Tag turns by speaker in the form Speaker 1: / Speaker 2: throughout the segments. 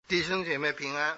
Speaker 1: 弟兄姐妹平安。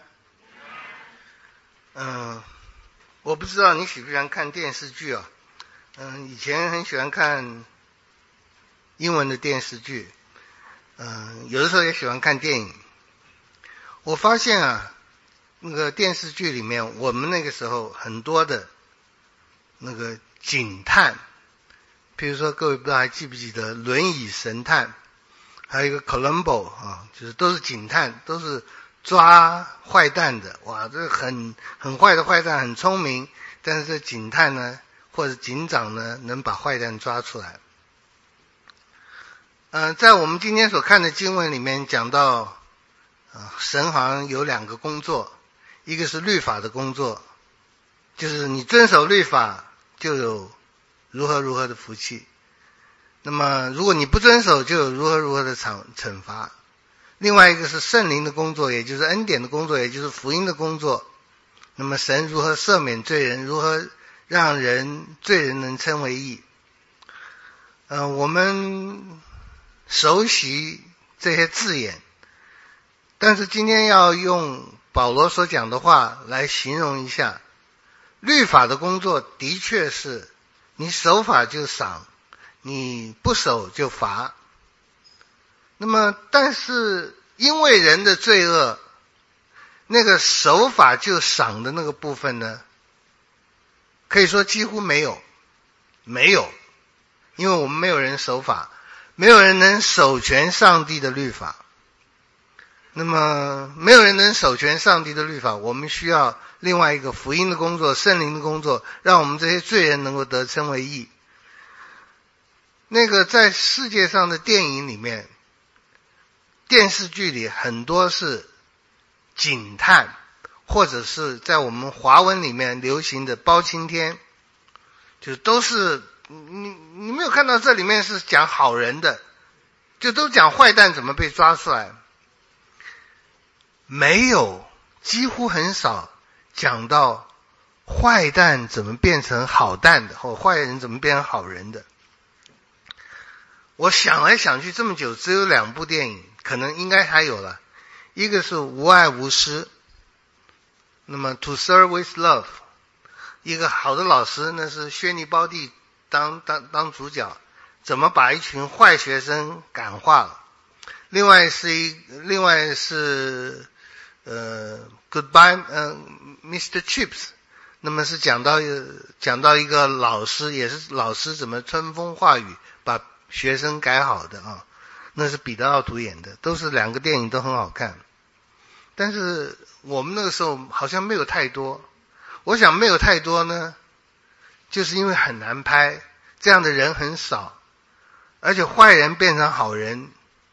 Speaker 1: 我不知道你喜不喜欢看电视剧啊？以前很喜欢看英文的电视剧，有的时候也喜欢看电影。我发现啊，那个电视剧里面，我们那个时候很多的那个警探，譬如说各位不知道还记不记得轮椅神探，还有一个 Columbo 啊，就是都是警探，都是抓坏蛋的。哇，这个很坏的坏蛋，很聪明，但是这警探呢或者警长呢能把坏蛋抓出来。在我们今天所看的经文里面讲到，神好像有两个工作，一个是律法的工作，就是你遵守律法就有如何的福气，那么如果你不遵守就有如何的惩罚。另外一个是圣灵的工作，也就是恩典的工作，也就是福音的工作。那么神如何赦免罪人，如何让罪人能称为义。我们熟悉这些字眼，但是今天要用保罗所讲的话来形容一下。律法的工作的确是你守法就赏，你不守就罚。那么但是因为人的罪恶，那个守法就赏的那个部分呢，可以说几乎没有，因为我们没有人守法，没有人能守全上帝的律法。那么没有人能守全上帝的律法，我们需要另外一个福音的工作，圣灵的工作，让我们这些罪人能够得称为义。那个在世界上的电影里面，电视剧里很多是警探，或者是在我们华文里面流行的包青天，就都是你没有看到这里面是讲好人的，就都讲坏蛋怎么被抓出来，没有，几乎很少讲到坏蛋怎么变成好蛋的，或坏人怎么变成好人的。我想来想去这么久，只有两部电影，可能应该还有了。一个是无爱无师，那么 To Serve with Love， 一个好的老师，那是薛尼包蒂当主角，怎么把一群坏学生感化了。另外是Goodbye Mr. Chips， 那么是讲到一个老师，也是老师怎么春风化雨把学生改好的啊，那是彼得奥图演的，都是两个电影都很好看。但是我们那个时候好像没有太多，我想没有太多呢，就是因为很难拍，这样的人很少，而且坏人变成好人，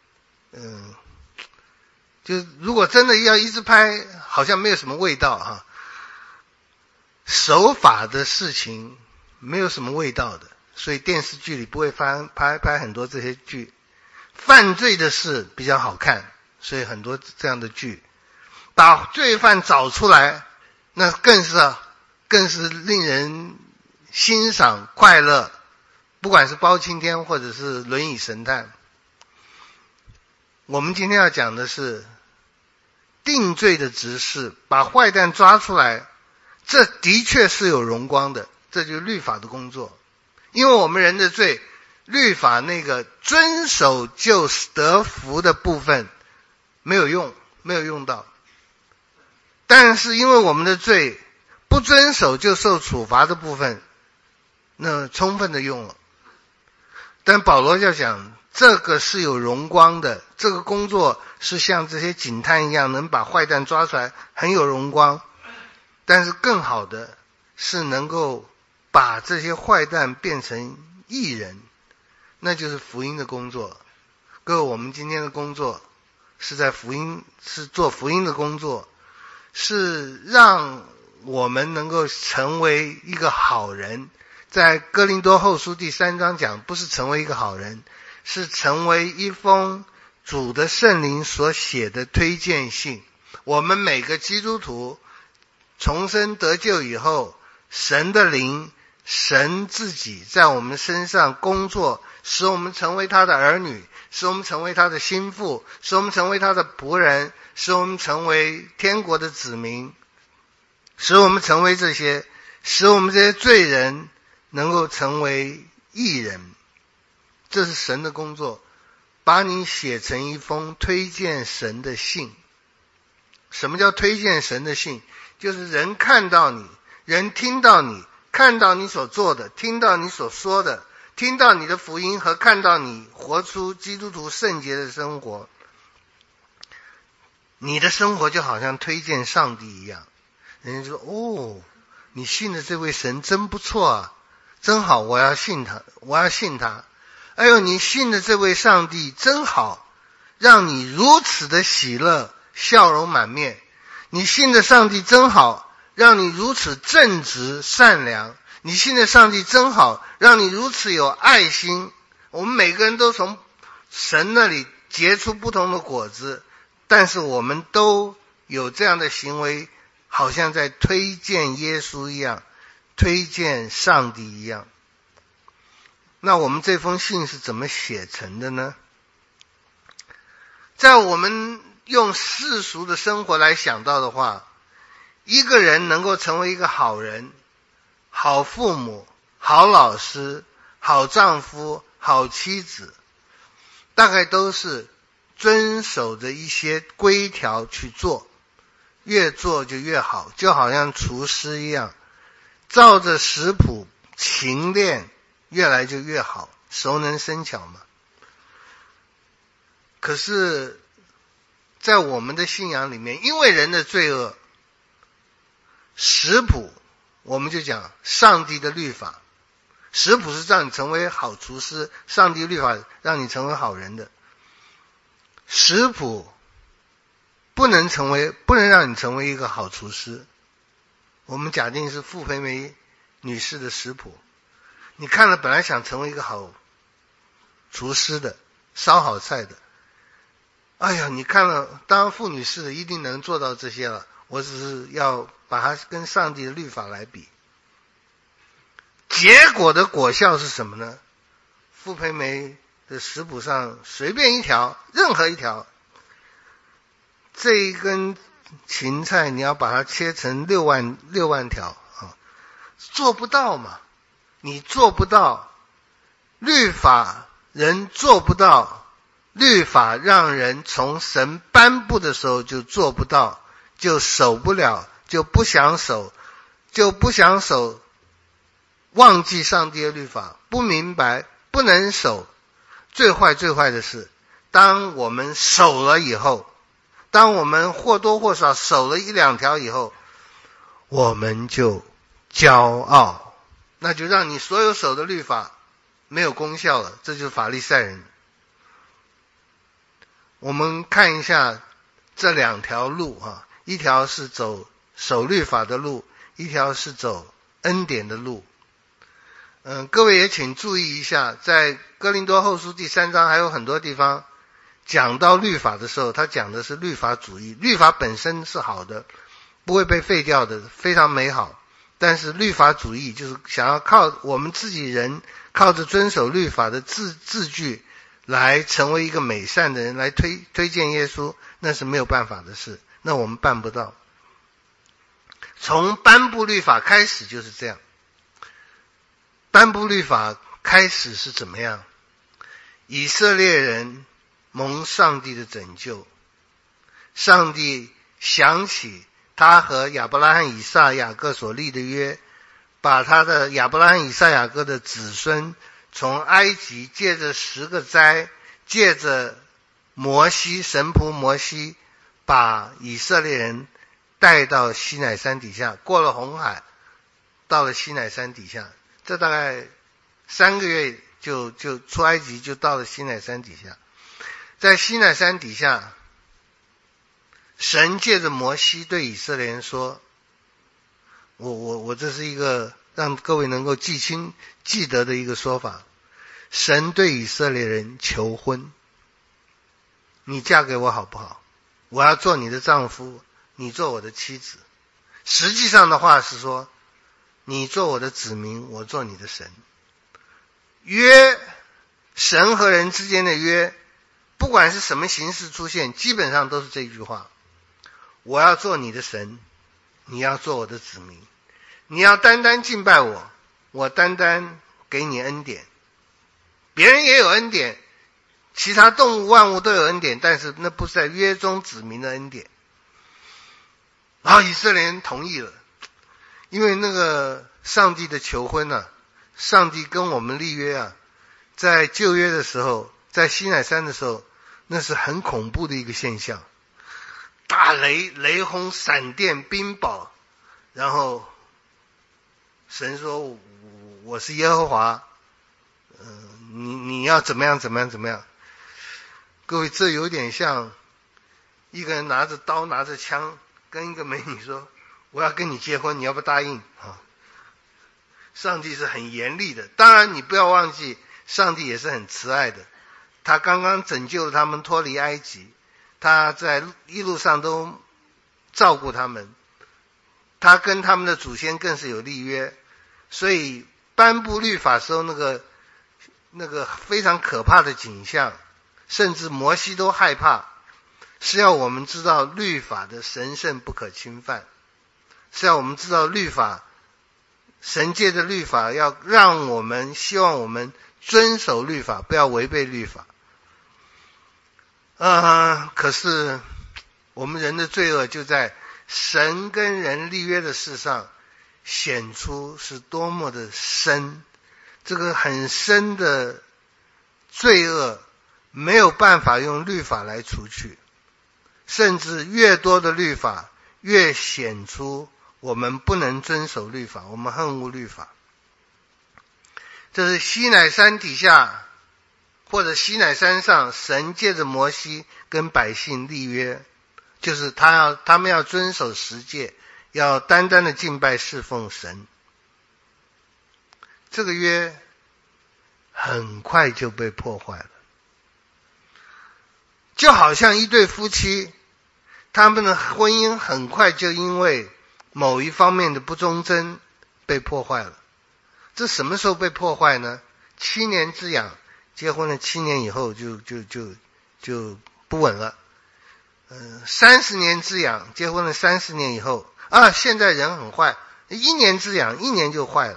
Speaker 1: 就如果真的要一直拍，好像没有什么味道啊。守法的事情没有什么味道的，所以电视剧里不会拍很多这些剧。犯罪的事比较好看，所以很多这样的剧，把罪犯找出来，那更是令人欣赏快乐，不管是包青天或者是轮椅神探。我们今天要讲的是定罪的执事，把坏蛋抓出来，这的确是有荣光的，这就是律法的工作。因为我们人的罪，律法那个遵守就得福的部分没有用到，但是因为我们的罪，不遵守就受处罚的部分那充分的用了。但保罗要讲这个是有荣光的，这个工作是像这些警探一样能把坏蛋抓出来，很有荣光。但是更好的是能够把这些坏蛋变成义人，那就是福音的工作。各位，我们今天的工作是做福音的工作，是让我们能够成为一个好人。在哥林多后书第3章讲，不是成为一个好人，是成为一封主的圣灵所写的推荐信。我们每个基督徒重生得救以后，神的灵神自己在我们身上工作，使我们成为他的儿女，使我们成为他的心腹，使我们成为他的仆人，使我们成为天国的子民，使我们成为这些，使我们这些罪人能够成为义人。这是神的工作，把你写成一封推荐神的信。什么叫推荐神的信？就是人看到你，人听到你，看到你所做的，听到你所说的，听到你的福音和看到你活出基督徒圣洁的生活，你的生活就好像推荐上帝一样。人家说，哦，你信的这位神真不错啊，真好，我要信他，我要信他。哎呦，你信的这位上帝真好，让你如此的喜乐，笑容满面。你信的上帝真好，让你如此正直善良。你信的上帝真好，让你如此有爱心。我们每个人都从神那里结出不同的果子，但是我们都有这样的行为，好像在推荐耶稣一样，推荐上帝一样。那我们这封信是怎么写成的呢？在我们用世俗的生活来想到的话，一个人能够成为一个好人、好父母、好老师、好丈夫、好妻子，大概都是遵守着一些规条去做，越做就越好，就好像厨师一样，照着食谱勤练，越来就越好，熟能生巧嘛。可是在我们的信仰里面，因为人的罪恶，食谱我们就讲上帝的律法，食谱是让你成为好厨师，上帝律法让你成为好人的。食谱不能让你成为一个好厨师。我们假定是傅培梅女士的食谱，你看了本来想成为一个好厨师的，烧好菜的，哎呀，你看了当傅女士的一定能做到这些了，我只是要把它跟上帝的律法来比。结果的果效是什么呢？傅培梅的食谱上随便一条，任何一条，这一根芹菜你要把它切成6万条啊，做不到嘛，你做不到，律法人做不到，律法让人从神颁布的时候就做不到，就守不了，就不想守，忘记上帝的律法，不明白，不能守。最坏的是，当我们守了以后，当我们或多或少守了1、2条以后，我们就骄傲，那就让你所有守的律法没有功效了，这就是法利赛人。我们看一下这2条路啊，一条是走守律法的路，一条是走恩典的路。各位也请注意一下，在哥林多后书第3章还有很多地方讲到律法的时候，他讲的是律法主义。律法本身是好的，不会被废掉的，非常美好。但是律法主义就是想要靠我们自己人靠着遵守律法的字句来成为一个美善的人，来推荐耶稣，那是没有办法的事，那我们办不到。从颁布律法开始就是这样。颁布律法开始是怎么样？以色列人蒙上帝的拯救，上帝想起他和亚伯拉罕、以撒、雅各所立的约，把他的亚伯拉罕、以撒、雅各的子孙从埃及借着10个灾，借着摩西神仆摩西，把以色列人带到西乃山底下，过了红海，到了西乃山底下，这大概3个月就出埃及，就到了西乃山底下。在西乃山底下，神借着摩西对以色列人说，我这是一个让各位能够记得的一个说法。神对以色列人求婚，你嫁给我好不好？我要做你的丈夫，你做我的妻子。实际上的话是说， 你做我的子民，我做你的神。约，神和人之间的约，不管是什么形式出现，基本上都是这句话：我要做你的神，你要做我的子民，你要单单敬拜我，我单单给你恩典。别人也有恩典，其他动物万物都有恩典，但是那不是在约中指明的恩典。然后以色列人同意了，因为那个上帝的求婚啊，上帝跟我们立约啊，在旧约的时候，在西乃山的时候，那是很恐怖的一个现象，大雷、雷轰、闪电、冰雹，然后神说我是耶和华，你要怎么样怎么样怎么样。各位，这有点像一个人拿着刀拿着枪跟一个美女说我要跟你结婚，你要不答应啊？上帝是很严厉的，当然你不要忘记上帝也是很慈爱的，他刚刚拯救了他们脱离埃及，他在一路上都照顾他们，他跟他们的祖先更是有立约，所以颁布律法时候那个非常可怕的景象，甚至摩西都害怕，是要我们知道律法的神圣不可侵犯，是要我们知道律法，神界的律法要让我们，希望我们遵守律法，不要违背律法。可是我们人的罪恶就在神跟人立约的事上显出是多么的深，这个很深的罪恶没有办法用律法来除去，甚至越多的律法越显出我们不能遵守律法，我们恨恶律法。这是西乃山底下或者西乃山上，神借着摩西跟百姓立约，就是他们要遵守十诫，要单单的敬拜侍奉神。这个约很快就被破坏了，就好像一对夫妻，他们的婚姻很快就因为某一方面的不忠贞被破坏了。这什么时候被破坏呢？7年之痒，结婚了7年以后就不稳了。30年之痒，结婚了30年以后现在人很坏，1年之痒1年就坏了。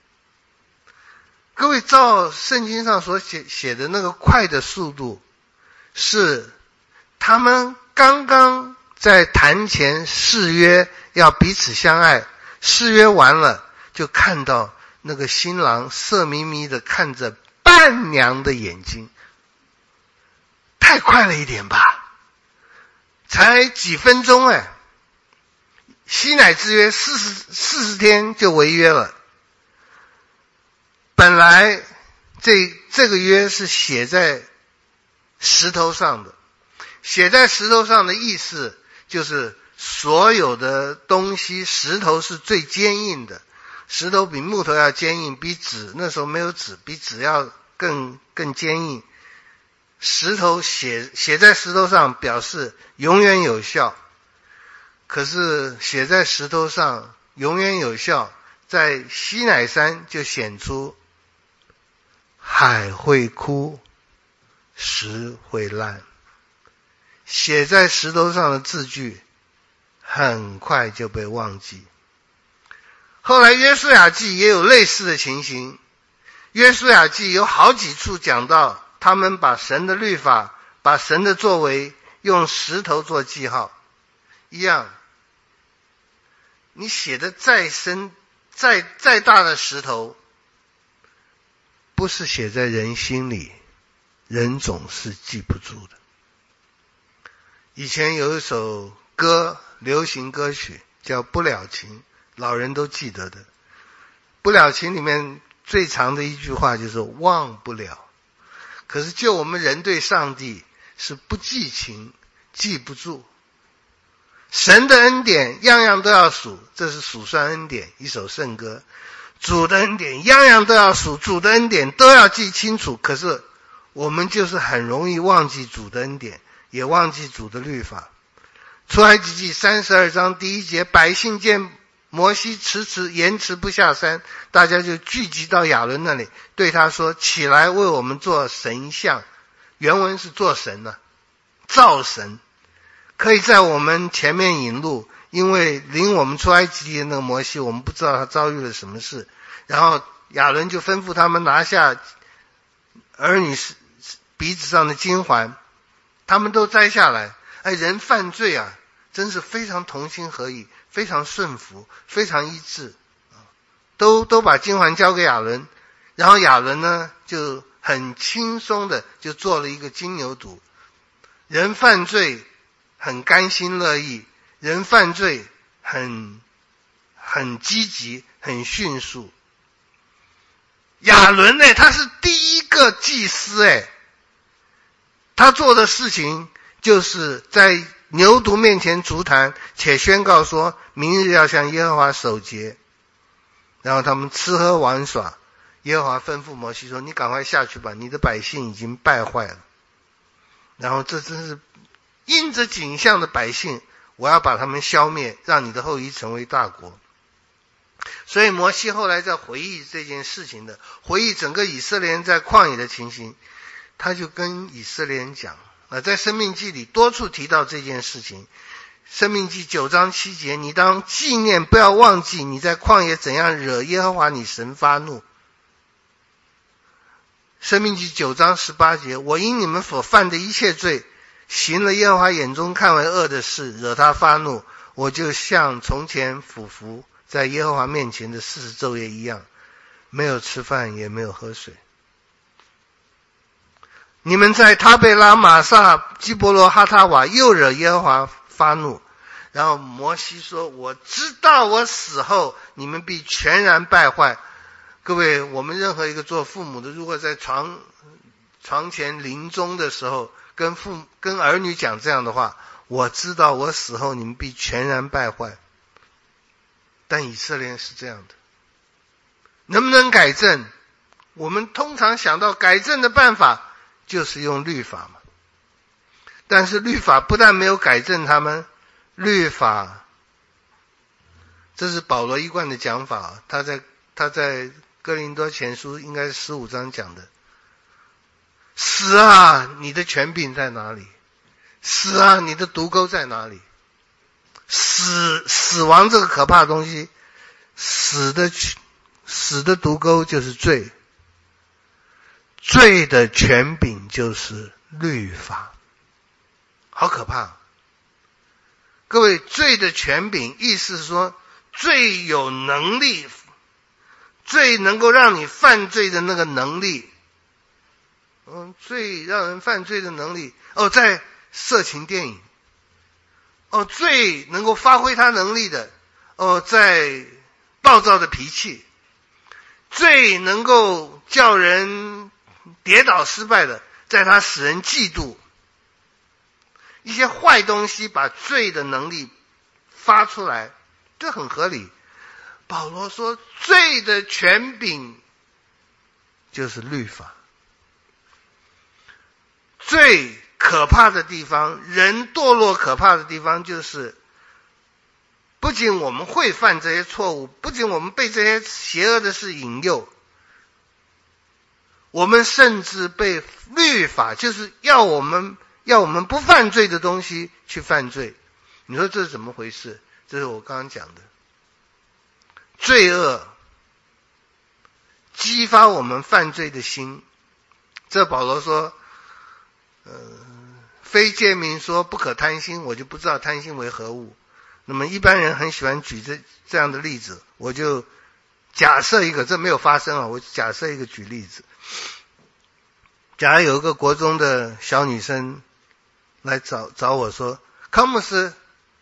Speaker 1: 各位，照圣经上所写的那个快的速度，是他们刚刚在坛前誓约要彼此相爱，誓约完了就看到那个新郎色眯眯的看着伴娘的眼睛，太快了一点吧，才几分钟西乃之约40天就违约了。本来这个约是写在石头上的，写在石头上的意思就是所有的东西，石头是最坚硬的，石头比木头要坚硬，比纸，那时候没有纸，比纸要更坚硬。石头写在石头上表示永远有效，可是写在石头上永远有效，在西乃山就显出海会枯，石会烂。写在石头上的字句很快就被忘记。后来约书亚记也有类似的情形，约书亚记有好几处讲到他们把神的律法，把神的作为用石头做记号一样。你写的再深再大的石头，不是写在人心里，人总是记不住的。以前有一首歌，流行歌曲叫《不了情》，老人都记得的。《不了情》里面最长的一句话就是忘不了。可是就我们人对上帝是不记情，记不住。神的恩典样样都要数，这是数算恩典，一首圣歌。主的恩典样样都要数，主的恩典都要记清楚，可是我们就是很容易忘记主的恩典，也忘记主的律法。出埃及记32章第1节，百姓见摩西延迟不下山，大家就聚集到亚伦那里，对他说：起来为我们做神像。原文是做神啊，造神，可以在我们前面引路，因为领我们出埃及地的那个摩西，我们不知道他遭遇了什么事。然后亚伦就吩咐他们拿下儿女鼻子上的金环，他们都摘下来。人犯罪啊，真是非常同心合意，非常顺服，非常一致，都把金环交给亚伦，然后亚伦呢就很轻松的就做了一个金牛犊。人犯罪很甘心乐意，人犯罪很积极，很迅速。亚伦呢，他是第一个祭司他做的事情就是在牛犊面前筑坛，且宣告说明日要向耶和华守节。然后他们吃喝玩耍，耶和华吩咐摩西说：你赶快下去吧，你的百姓已经败坏了。然后这真是因着景象的百姓，我要把他们消灭，让你的后裔成为大国。所以摩西后来在回忆这件事情的，回忆整个以色列人在旷野的情形，他就跟以色列人讲，在申命记里多处提到这件事情。申命记9章7节，你当纪念，不要忘记你在旷野怎样惹耶和华你神发怒。申命记9章18节，我因你们所犯的一切罪，行了耶和华眼中看为恶的事，惹他发怒，我就像从前俯伏在耶和华面前的40昼夜一样，没有吃饭也没有喝水。你们在他贝拉、玛撒、基伯罗、哈塔瓦又惹耶和华发怒。然后摩西说，我知道我死后你们必全然败坏。各位，我们任何一个做父母的，如果在床前临终的时候跟儿女讲这样的话，我知道我死后你们必全然败坏。但以色列人是这样的，能不能改正？我们通常想到改正的办法就是用律法嘛。但是律法不但没有改正他们，律法，这是保罗一贯的讲法，他在哥林多前书应该是15章讲的，死啊，你的权柄在哪里？死啊，你的毒钩在哪里？死亡这个可怕的东西，死的毒钩就是罪，罪的权柄就是律法，好可怕。各位，罪的权柄意思是说，罪有能力，罪能够让你犯罪的那个能力，罪让人犯罪的能力，在色情电影，罪能够发挥他能力的，在暴躁的脾气，罪能够叫人跌倒失败的，在他使人嫉妒。一些坏东西把罪的能力发出来，这很合理。保罗说，罪的权柄就是律法。最可怕的地方，人堕落可怕的地方，就是不仅我们会犯这些错误，不仅我们被这些邪恶的事引诱，我们甚至被律法，就是要我们不犯罪的东西去犯罪。你说这是怎么回事？这是我刚刚讲的，罪恶激发我们犯罪的心。这保罗说，非诫命说不可贪心，我就不知道贪心为何物。那么一般人很喜欢举这样的例子，我就假设一个，这没有发生啊，我假设一个举例子。假如有一个国中的小女生来找我说，康姆斯，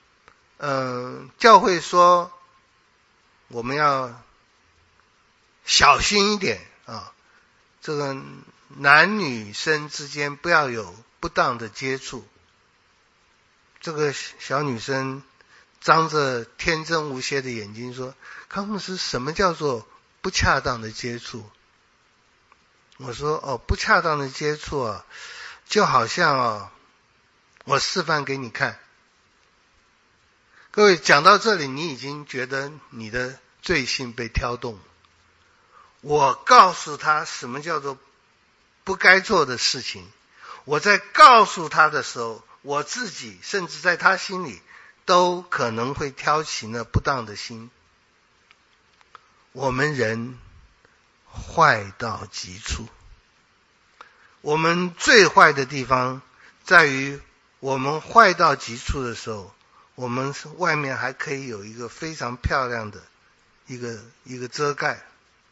Speaker 1: 教会说我们要小心一点啊，这个男女生之间不要有不当的接触。这个小女生张着天真无邪的眼睛说，康姆斯，什么叫做不恰当的接触？我说，不恰当的接触啊，就好像我示范给你看。各各位讲到这里，你已经觉得你的罪性被挑动。我告诉他什么叫做不该做的事情，我在告诉他的时候，我自己甚至在他心里都可能会挑起那不当的心。我们人坏到极处，我们最坏的地方在于我们坏到极处的时候，我们外面还可以有一个非常漂亮的一个遮盖。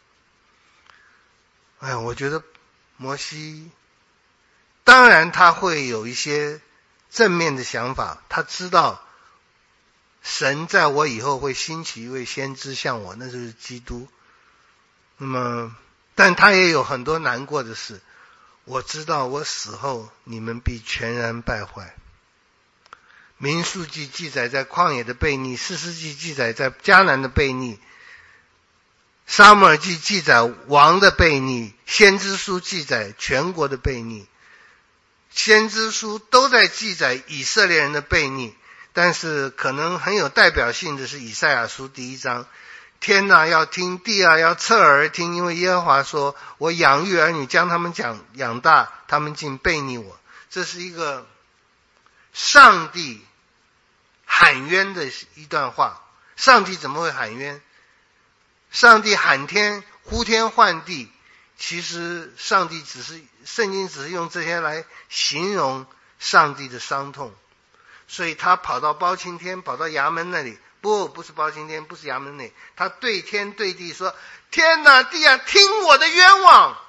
Speaker 1: 我觉得摩西当然他会有一些正面的想法，他知道神在我以后会兴起一位先知像我，那就是基督。那么但他也有很多难过的事，我知道我死后你们必全然败坏。民数记记载在旷野的悖逆，士师记记载在迦南的悖逆，撒母耳记记载王的悖逆，先知书记载全国的悖逆。先知书都在记载以色列人的悖逆，但是可能很有代表性的是以赛亚书第1章，天哪，要听，地啊，要侧耳听，因为耶和华说，我养育儿女，将他们养大，他们竟悖逆我。这是一个上帝喊冤的一段话。上帝怎么会喊冤？上帝喊天，呼天唤地，其实上帝圣经只是用这些来形容上帝的伤痛。所以他跑到包青天，跑到衙门那里，不是包青天，不是衙门内，他对天对地说，天哪，地啊，听我的冤枉，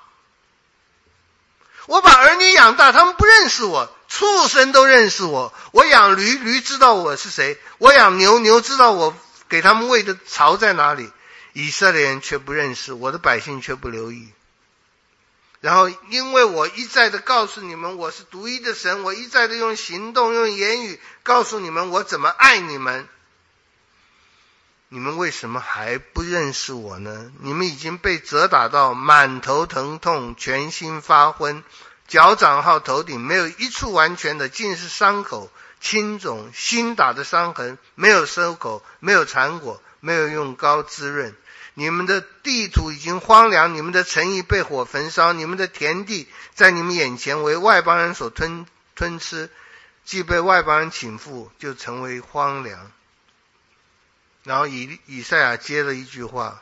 Speaker 1: 我把儿女养大，他们不认识我，畜生都认识我，我养驴，驴知道我是谁，我养牛，牛知道我给他们喂的槽在哪里，以色列人却不认识，我的百姓却不留意。然后因为我一再的告诉你们我是独一的神，我一再的用行动用言语告诉你们我怎么爱你们，你们为什么还不认识我呢？你们已经被责打到满头疼痛，全身发昏，脚掌号头顶没有一处完全的，尽是伤口、青肿、新打的伤痕，没有收口，没有缠裹，没有用膏滋润。你们的地土已经荒凉，你们的城邑被火焚烧，你们的田地在你们眼前为外邦人所吞吃，既被外邦人倾覆，就成为荒凉。然后以赛亚接了一句话，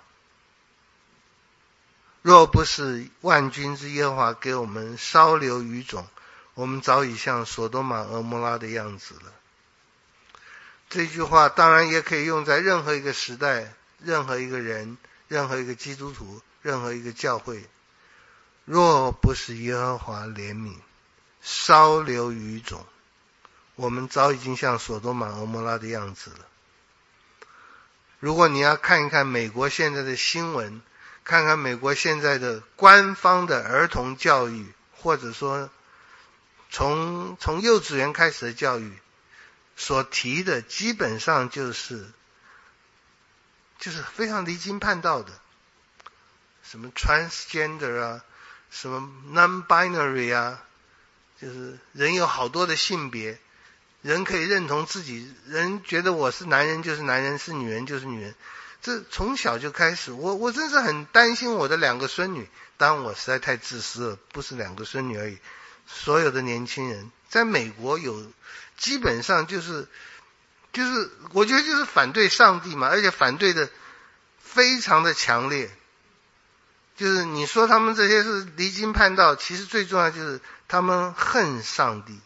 Speaker 1: 若不是万军之耶和华给我们稍留余种，我们早已像所多玛蛾摩拉的样子了。这句话当然也可以用在任何一个时代，任何一个人，任何一个基督徒，任何一个教会。若不是耶和华怜悯，稍留余种，我们早已经像所多玛蛾摩拉的样子了。如果你要看一看美国现在的新闻，看看美国现在的官方的儿童教育，或者说从幼稚园开始的教育，所提的基本上就是非常离经叛道的，什么 transgender 啊，什么 non-binary 啊，就是人有好多的性别，人可以认同自己，人觉得我是男人就是男人，是女人就是女人，这从小就开始。我真是很担心我的2个孙女，当然我实在太自私了，不是2个孙女而已，所有的年轻人在美国有基本上就是我觉得就是反对上帝嘛，而且反对的非常的强烈。就是你说他们这些是离经叛道，其实最重要就是他们恨上帝。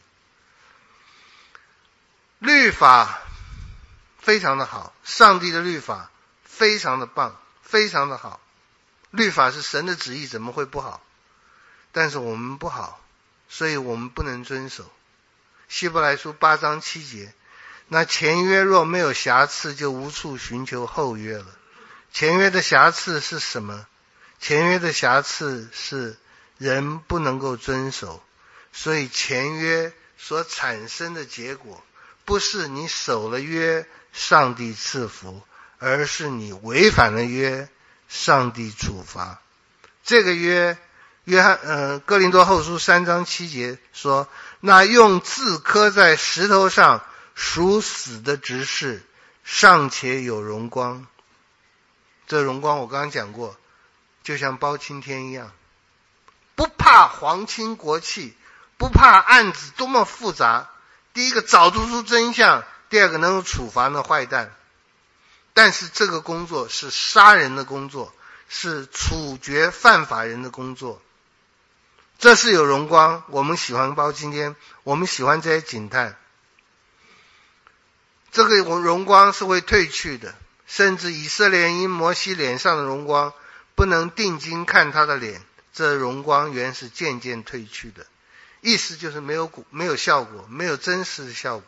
Speaker 1: 律法非常的好，上帝的律法非常的棒，非常的好。律法是神的旨意，怎么会不好？但是我们不好，所以我们不能遵守。希伯来书8章7节，那前约若没有瑕疵，就无处寻求后约了。前约的瑕疵是什么？前约的瑕疵是人不能够遵守，所以前约所产生的结果不是你守了约上帝赐福，而是你违反了约上帝处罚。这个约哥林多后书3章7节说，那用字刻在石头上属死的执事， 尚且有荣光。这荣光我刚刚讲过，就像包青天一样，不怕皇亲国戚，不怕案子多么复杂，第一个找出真相，第二个能够处罚那坏蛋。但是这个工作是杀人的工作，是处决犯法人的工作，这是有荣光。我们喜欢包青天，我们喜欢这些警探，这个荣光是会褪去的，甚至以色列人因摩西脸上的荣光不能定睛看他的脸，这荣光原是渐渐褪去的，意思就是没有效果，没有真实的效果。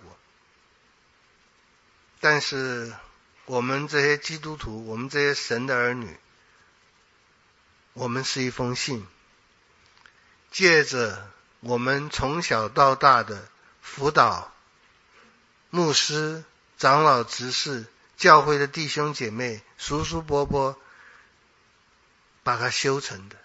Speaker 1: 但是我们这些基督徒，我们这些神的儿女，我们是一封信，借着我们从小到大的辅导、牧师、长老、执事、教会的弟兄姐妹、叔叔伯伯，把它修成的。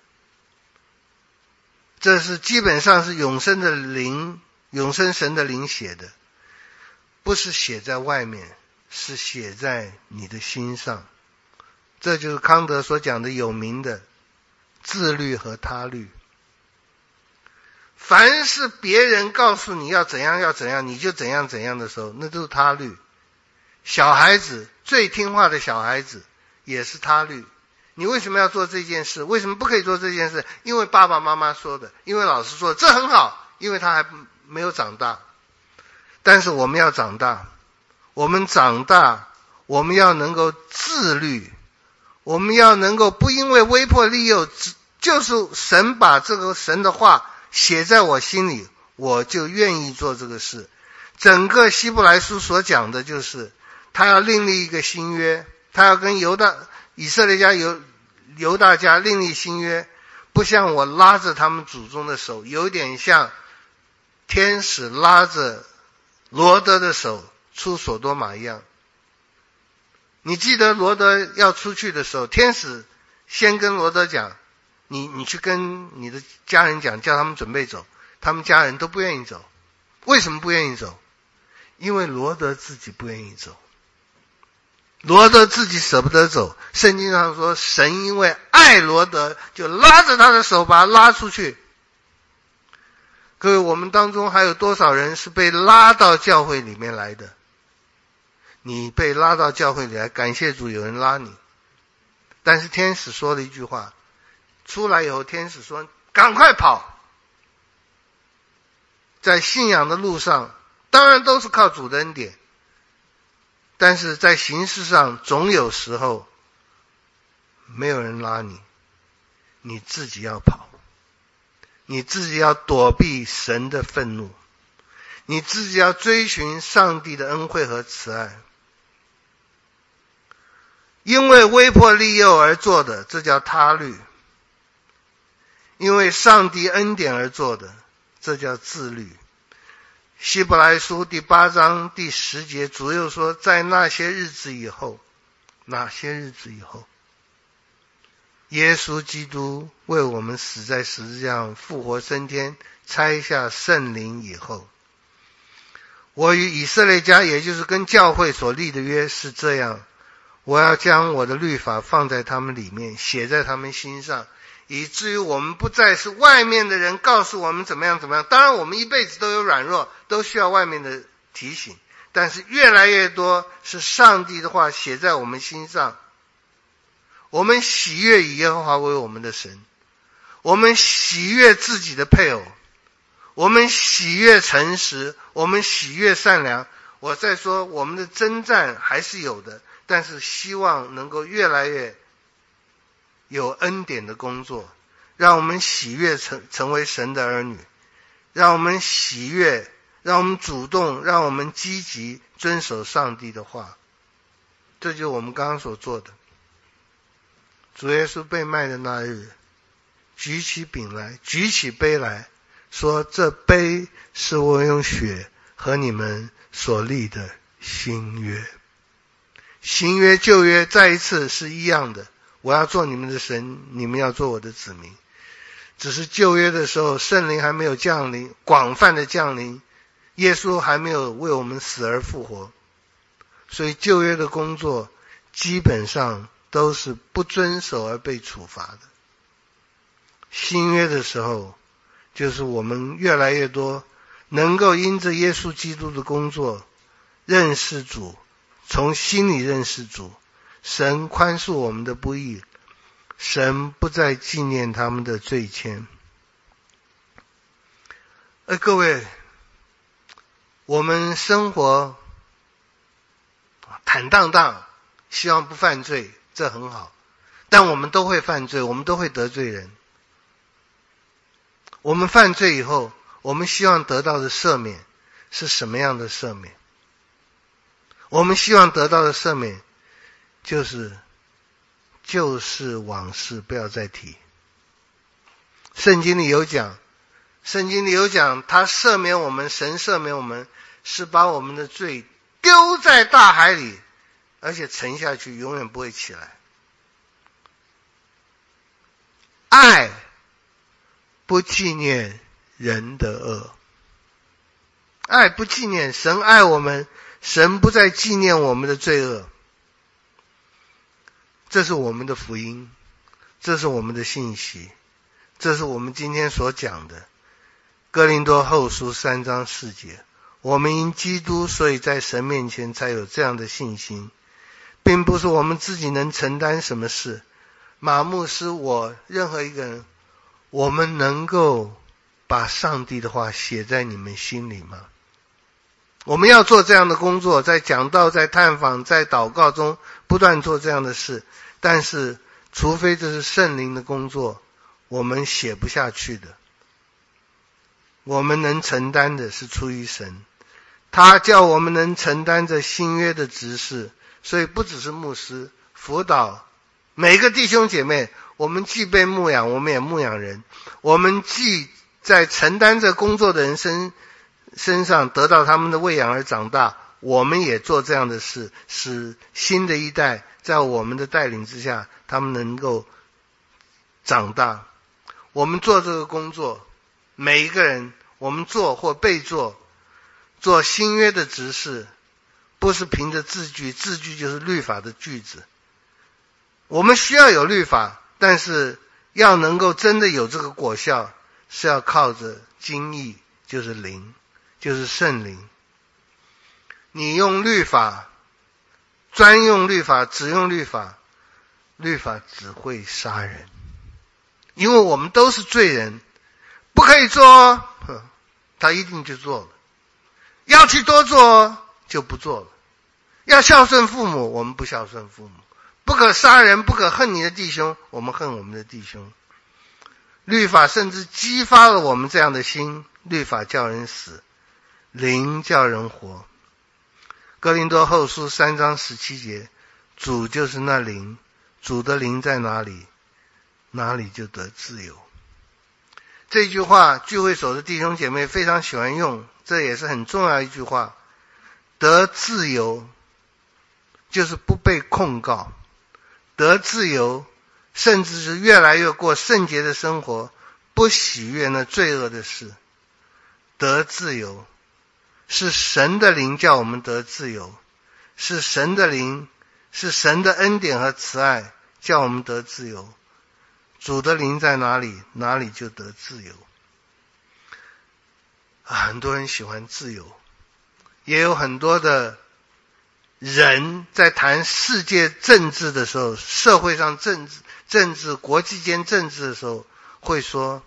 Speaker 1: 这是基本上是永生的灵，永生神的灵写的，不是写在外面，是写在你的心上。这就是康德所讲的有名的自律和他律。凡是别人告诉你要怎样要怎样，你就怎样怎样的时候，那都是他律。小孩子，最听话的小孩子也是他律。你为什么要做这件事？为什么不可以做这件事？因为爸爸妈妈说的，因为老师说的，这很好，因为他还没有长大。但是我们要长大，我们长大，我们要能够自律，我们要能够不因为威迫利诱，就是神把这个神的话写在我心里，我就愿意做这个事。整个希伯来书所讲的就是他要另立一个新约，他要跟以色列家犹大家另立新约，不像我拉着他们祖宗的手，有点像天使拉着罗德的手出所多玛一样。你记得罗德要出去的时候，天使先跟罗德讲，你去跟你的家人讲，叫他们准备走，他们家人都不愿意走。为什么不愿意走？因为罗德自己不愿意走，罗德自己舍不得走。圣经上说，神因为爱罗德，就拉着他的手把他拉出去。各位，我们当中还有多少人是被拉到教会里面来的？你被拉到教会里来，感谢主有人拉你。但是天使说了一句话，出来以后天使说赶快跑。在信仰的路上当然都是靠主的恩典，但是在形式上总有时候没有人拉你，你自己要跑，你自己要躲避神的愤怒，你自己要追寻上帝的恩惠和慈爱。因为威迫利诱而做的，这叫他律；因为上帝恩典而做的，这叫自律。希伯来书第8章第10节，主又说，在那些日子以后，哪些日子以后？耶稣基督为我们死在十字架上，复活升天，差下圣灵以后，我与以色列家，也就是跟教会所立的约是这样，我要将我的律法放在他们里面，写在他们心上，以至于我们不再是外面的人告诉我们怎么样怎么样。当然我们一辈子都有软弱，都需要外面的提醒，但是越来越多是上帝的话写在我们心上。我们喜悦以耶和华为我们的神，我们喜悦自己的配偶，我们喜悦诚实，我们喜悦善良。我再说，我们的征战还是有的，但是希望能够越来越有恩典的工作，让我们喜悦成为神的儿女，让我们喜悦，让我们主动，让我们积极遵守上帝的话。这就是我们刚刚所做的。主耶稣被卖的那日，举起饼来，举起杯来，说，这杯是我用血和你们所立的新约。新约旧约再一次是一样的，我要做你们的神，你们要做我的子民。只是旧约的时候圣灵还没有降临，广泛的降临，耶稣还没有为我们死而复活。 所以旧约的工作基本上都是不遵守而被处罚的。新约的时候，就是我们越来越多能够因着耶稣基督的工作认识主，从心里认识主，神宽恕我们的不义，神不再纪念他们的罪愆。各位，我们生活坦荡荡，希望不犯罪，这很好，但我们都会犯罪，我们都会得罪人。我们犯罪以后，我们希望得到的赦免是什么样的赦免？我们希望得到的赦免就是往事不要再提。圣经里有讲，他赦免我们，神赦免我们，是把我们的罪丢在大海里，而且沉下去，永远不会起来。爱不纪念人的恶，爱不纪念，神爱我们，神不再纪念我们的罪恶。这是我们的福音，这是我们的信息，这是我们今天所讲的哥林多后书3章4节。我们因基督，所以在神面前才有这样的信心，并不是我们自己能承担什么事。马牧师，我任何一个人，我们能够把上帝的话写在你们心里吗？我们要做这样的工作，在讲道，在探访，在祷告中不断做这样的事，但是除非这是圣灵的工作，我们写不下去的。我们能承担的是出于神，他叫我们能承担着新约的职事，所以不只是牧师辅导每个弟兄姐妹，我们既被牧养，我们也牧养人，我们既在承担着工作的人身上得到他们的喂养而长大，我们也做这样的事，使新的一代在我们的带领之下，他们能够长大。我们做这个工作，每一个人，我们做或被做新约的职事，不是凭着字句，字句就是律法的句子。我们需要有律法，但是要能够真的有这个果效，是要靠着经意，就是灵，就是圣灵。你用律法，专用律法，只用律法，律法只会杀人，因为我们都是罪人，不可以做哦，他一定就做了。要去多做哦，就不做了。要孝顺父母，我们不孝顺父母。不可杀人，不可恨你的弟兄，我们恨我们的弟兄。律法甚至激发了我们这样的心，律法叫人死，灵叫人活。哥林多后书3章17节，主就是那灵，主的灵在哪里，哪里就得自由。这句话聚会所的弟兄姐妹非常喜欢用，这也是很重要一句话。得自由就是不被控告，得自由甚至是越来越过圣洁的生活，不喜悦那罪恶的事。得自由是神的灵叫我们得自由，是神的灵，是神的恩典和慈爱叫我们得自由。主的灵在哪里，哪里就得自由。很多人喜欢自由，也有很多的人在谈世界政治的时候，社会上政治国际间政治的时候，会说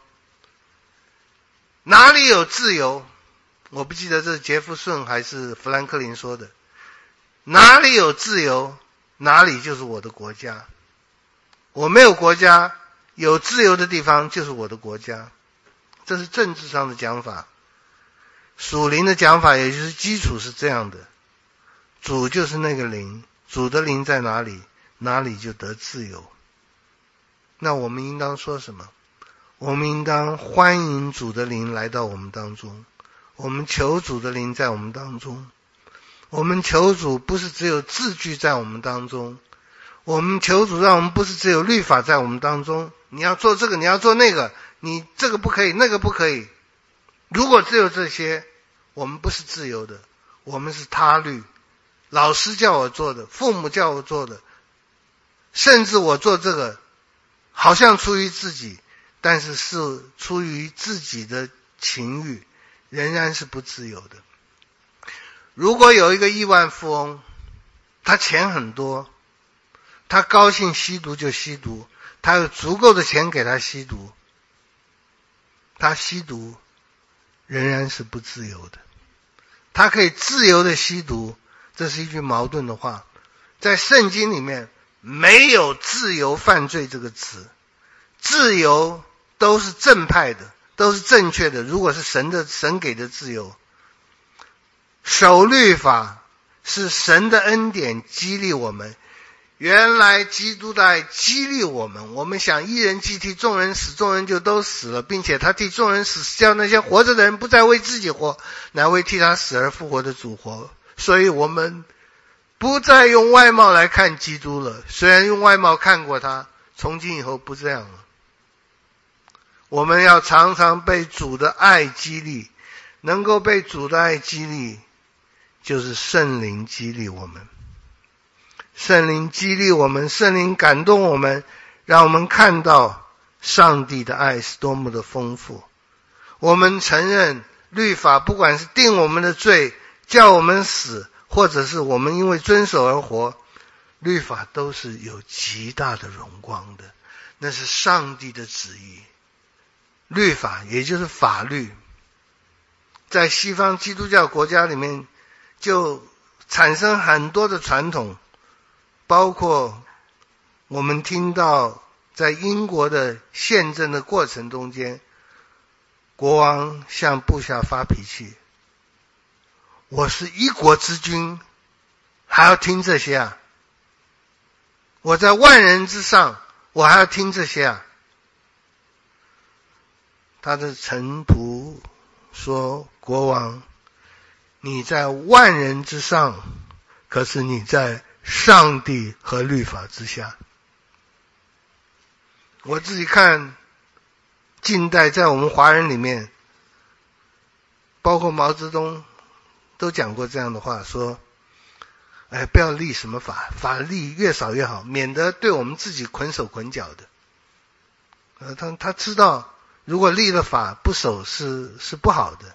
Speaker 1: 哪里有自由，我不记得这是杰弗逊还是富兰克林说的，哪里有自由，哪里就是我的国家。我没有国家，有自由的地方就是我的国家。这是政治上的讲法。属灵的讲法，也就是基础是这样的，主就是那个灵，主的灵在哪里，哪里就得自由。那我们应当说什么？我们应当欢迎主的灵来到我们当中，我们求主的灵在我们当中，我们求主不是只有字句在我们当中，我们求主让我们不是只有律法在我们当中，你要做这个，你要做那个，你这个不可以，那个不可以。如果只有这些，我们不是自由的，我们是他律， 老师叫我做的，父母叫我做的，甚至我做这个好像出于自己，但是是出于自己的情欲，仍然是不自由的。如果有一个亿万富翁，他钱很多，他高兴吸毒就吸毒，他有足够的钱给他吸毒，他吸毒仍然是不自由的。他可以自由的吸毒，这是一句矛盾的话。在圣经里面没有自由犯罪这个词，自由都是正派的，都是正确的，如果是神给的自由。守律法是神的恩典激励我们，原来基督的爱激励我们，我们想一人既替众人死，众人就都死了，并且他替众人死，叫那些活着的人不再为自己活，乃为替他死而复活的主活。所以我们不再用外貌来看基督了，虽然用外貌看过他，从今以后不这样了。我们要常常被主的爱激励，能够被主的爱激励，就是圣灵激励我们。圣灵激励我们，圣灵感动我们，让我们看到上帝的爱是多么的丰富。我们承认律法不管是定我们的罪，叫我们死，或者是我们因为遵守而活，律法都是有极大的荣光的，那是上帝的旨意。律法也就是法律，在西方基督教国家里面就产生很多的传统，包括我们听到在英国的宪政的过程中间，国王向部下发脾气，我是一国之君，还要听这些啊？我在万人之上，我还要听这些啊？他的臣仆说，国王，你在万人之上，可是你在上帝和律法之下。我自己看近代在我们华人里面，包括毛泽东都讲过这样的话，说不要立什么法，法立越少越好，免得对我们自己捆手捆脚的。他知道如果立了法不守是不好的。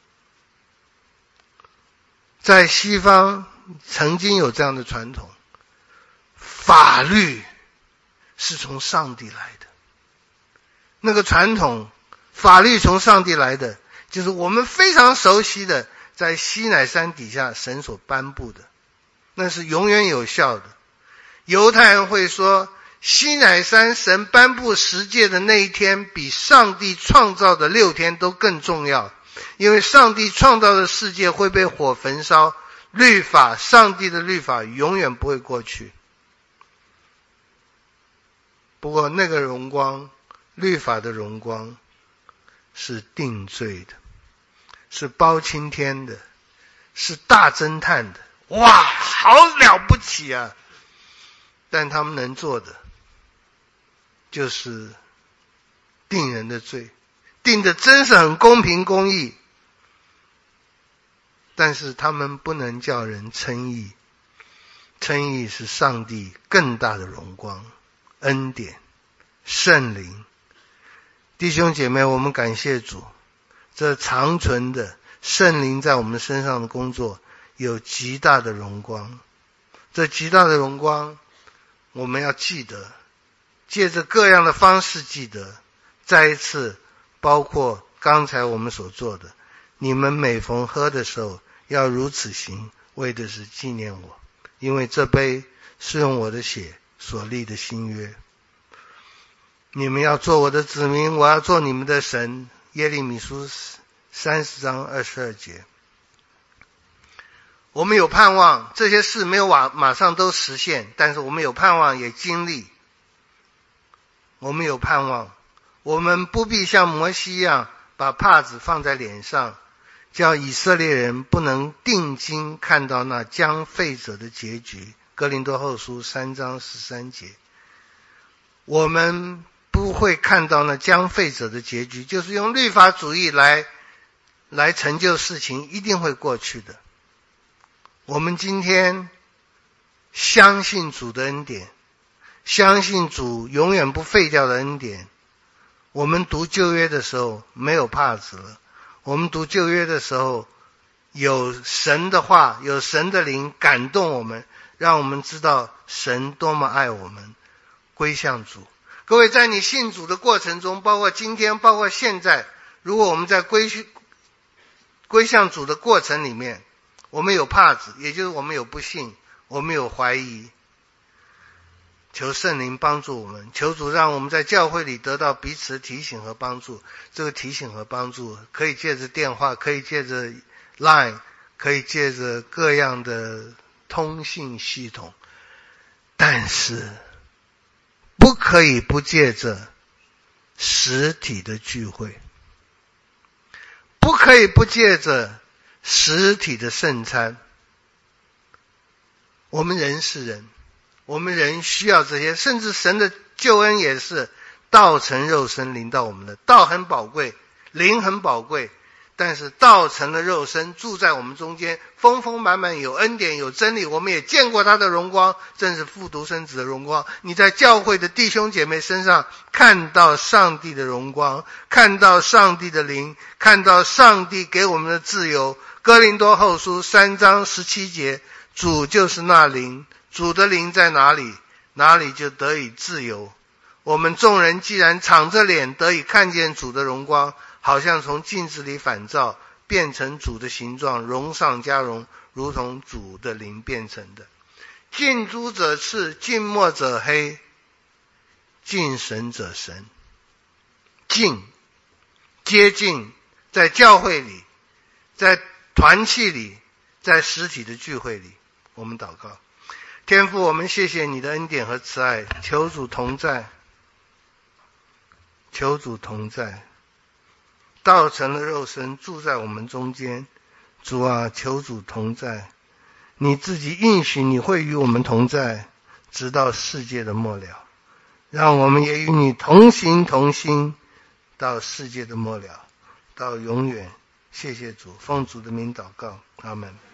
Speaker 1: 在西方曾经有这样的传统，法律是从上帝来的。那个传统法律从上帝来的，就是我们非常熟悉的在西乃山底下神所颁布的，那是永远有效的。犹太人会说，西乃山神颁布十诫的那一天比上帝创造的6天都更重要，因为上帝创造的世界会被火焚烧，律法，上帝的律法永远不会过去。不过那个荣光，律法的荣光是定罪的，是包青天的，是大侦探的，哇，好了不起啊！但他们能做的就是定人的罪，定的真是很公平公义，但是他们不能叫人称义。称义是上帝更大的荣光、恩典、圣灵。弟兄姐妹，我们感谢主，这长存的圣灵在我们身上的工作有极大的荣光。这极大的荣光我们要记得，借着各样的方式记得。再一次，包括刚才我们所做的，你们每逢喝的时候要如此行，为的是纪念我，因为这杯是用我的血所立的新约。你们要做我的子民，我要做你们的神。耶利米书30章22节。我们有盼望，这些事没有马上都实现，但是我们有盼望也经历。我们有盼望，我们不必像摩西一样把帕子放在脸上，叫以色列人不能定睛看到那将废者的结局。哥林多后书3章13节。我们不会看到那将废者的结局，就是用律法主义来成就事情，一定会过去的。 我们今天相信主的恩典，相信主永远不废掉的恩典。我们读旧约的时候没有帕子了，我们读旧约的时候有神的话，有神的灵感动我们，让我们知道神多么爱我们，归向主。各位，在你信主的过程中，包括今天，包括现在，如果我们在归向主的过程里面，我们有帕子，也就是我们有不信，我们有怀疑，求圣灵帮助我们，求主让我们在教会里得到彼此的提醒和帮助。这个提醒和帮助可以借着电话，可以借着 Line， 可以借着各样的通信系统，但是不可以不借着实体的聚会，不可以不借着实体的圣餐。我们人是人，我们人需要这些，甚至神的救恩也是道成肉身临到我们的。道很宝贵，灵很宝贵，但是道成了肉身住在我们中间，丰丰满满，有恩典有真理，我们也见过他的荣光，正是父独生子的荣光。你在教会的弟兄姐妹身上看到上帝的荣光，看到上帝的灵，看到上帝给我们的自由。哥林多后书3章17节，主就是那灵，主的灵在哪里，哪里就得以自由。我们众人既然敞着脸得以看见主的荣光，好像从镜子里反照，变成主的形状，荣上加荣，如同主的灵变成的。近朱者赤，近墨者黑，近神者神。近，接近，在教会里，在团契里，在实体的聚会里。我们祷告。天父，我们谢谢你的恩典和慈爱，求主同在，求主同在，道成了肉身住在我们中间。主啊，求主同在，你自己应许你会与我们同在，直到世界的末了，让我们也与你同行同心，到世界的末了，到永远。谢谢主，奉主的名祷告，阿们。